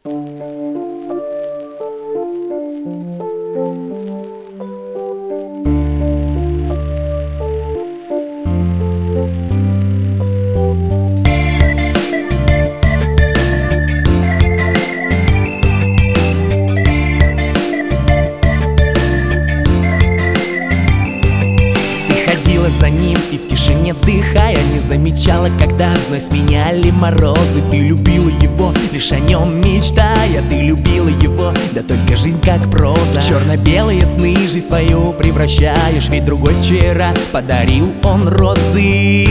За ним и в тишине вздыхая не замечала, когда зной сменяли морозы. Ты любила его, лишь о нем мечтая. Ты любила его, да только жизнь как проза. В черно-белые сны жизнь свою превращаешь, ведь другой вчера подарил он розы.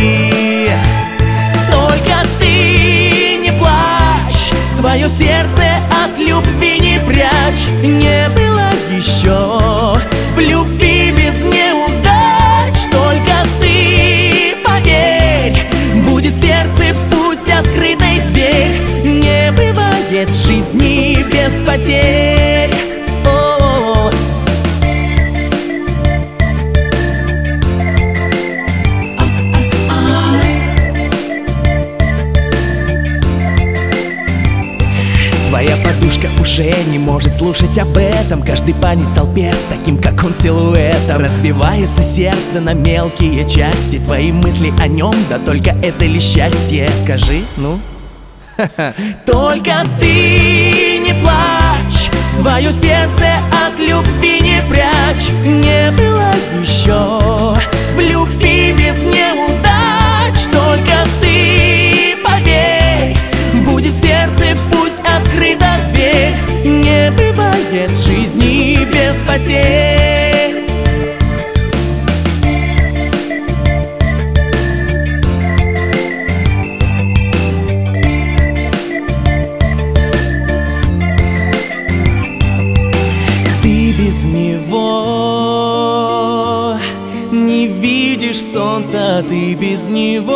Только ты не плачь, свое сердце от любви не прячь. Не было еще в любви без неудач. Только ты поверь, будет в сердце пусть открытой дверь. Не бывает в жизни без потерь. Твоя подушка уже не может слушать об этом. Каждый парень в толпе с таким, как он, силуэтом. Разбивается сердце на мелкие части. Твои мысли о нем, да только это ли счастье? Скажи, ну? Только ты не плачь, свое сердце от любви не прячь. Не было еще в любви без неудач. Только ты поверь, будет в сердце пусть открыта дверь. Не бывает в жизни без потерь. Ты без него не видишь солнца, ты без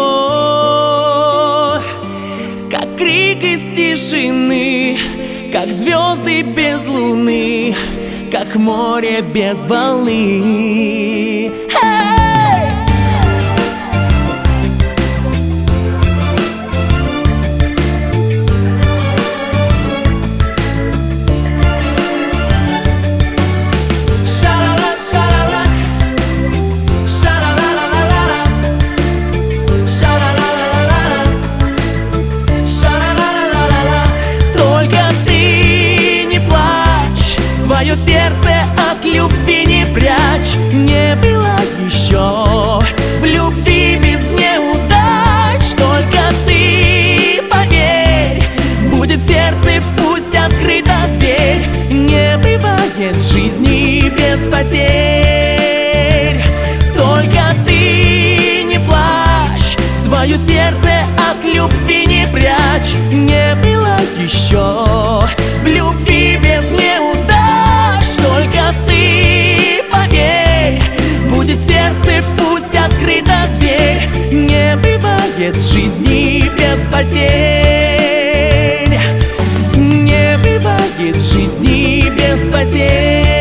него как крик из тишины, как звезды без луны, как море без волны. Свое сердце от любви не прячь. Не было еще в любви без неудач. Только ты поверь, будет в сердце пусть открыта дверь. Не бывает в жизни без потерь. Только ты не плачь, свое сердце от любви не прячь. Не было еще в любви без неудач. Только ты поверь, будет в сердце пусть открыта дверь. Не бывает в жизни без потерь. Не бывает в жизни без потерь.